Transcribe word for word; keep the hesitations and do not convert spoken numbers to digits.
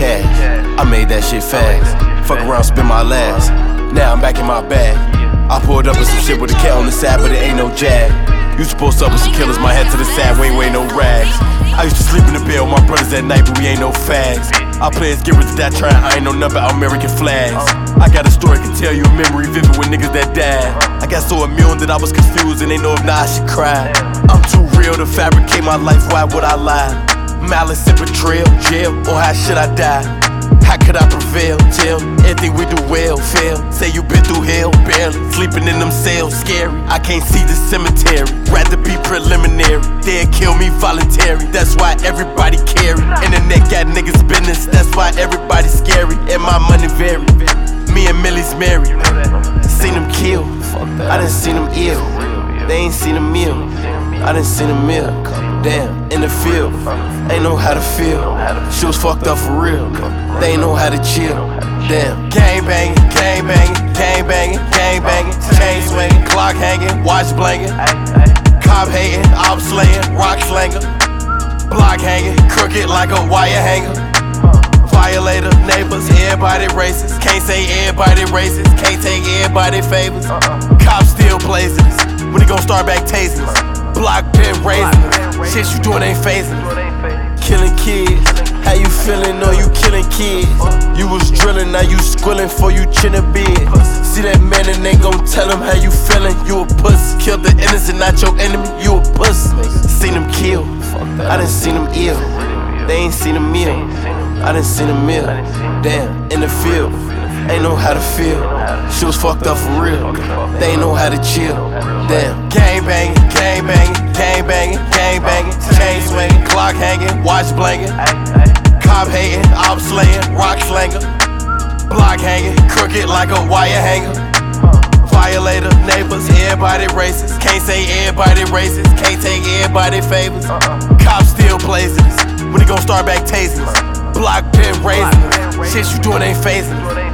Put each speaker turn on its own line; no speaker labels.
cash. I made that shit fast. Fuck around, spend my last. Now I'm back in my bag. I pulled up with some shit with a cat on the side, but it ain't no jag. Used to post up with some killers, my head to the side, we ain't wearing no rags. I used to sleep in the bed with my brothers at night, but we ain't no fags. Our players get rid of that trying, I ain't no number, American flags. I got a story, can tell you a memory vivid with niggas that died. I got so immune that I was confused and they know if not I should cry. I'm too real to fabricate my life, why would I lie? Malice and betrayal, jail, or how should I die? How could I prevail? Tell everything we do well, fail. Say you been through hell, barely. Sleeping in them cells, scary. I can't see the cemetery, rather be preliminary. They'll kill me voluntary, that's why everybody carry. Internet got niggas business, that's why everybody scary. And my money vary, me and Millie's married. Seen them kill, I done seen them ill. They ain't seen a meal, I done seen a meal. Damn, in the field, ain't know how to feel. She was fucked up for real, they ain't know how to chill. Damn, gang banging, gang banging, gang banging, gang banging, chain swinging, clock hanging, watch blinging, cop hating, op slaying, rock slanger, block hanging, crooked like a wire hanger. Violator, neighbors, everybody racist. Can't say everybody racist, can't take everybody favors. Cops still blazing us, when he gon' start back tasing us? Block pin raising us, shit you doing ain't phasing us. Killing kids, how you feeling? Know you killing kids. You was drilling, now you squilling for you chin a bed. See that man and they gon' tell him how you feeling. You a pussy, killed the innocent, not your enemy. You a pussy. Seen them kill, I done seen them ill. They ain't seen a meal, I done seen a meal. Damn, in the field, ain't know how to feel. She was fucked up for real, they ain't know how to chill. Damn, gang banging, gang banging, gang banging, gang banging, chain swinging, clock hanging, watch blinging, cop hating, op slaying, rock slanger, block hanging, crooked like a wire hanger. Violator, neighbors, everybody racist. Can't say everybody racist, can't take everybody favors. Cops still blazing us, when he gon' start back tasing us? Block pin raising us, shit you doing ain't phasing us.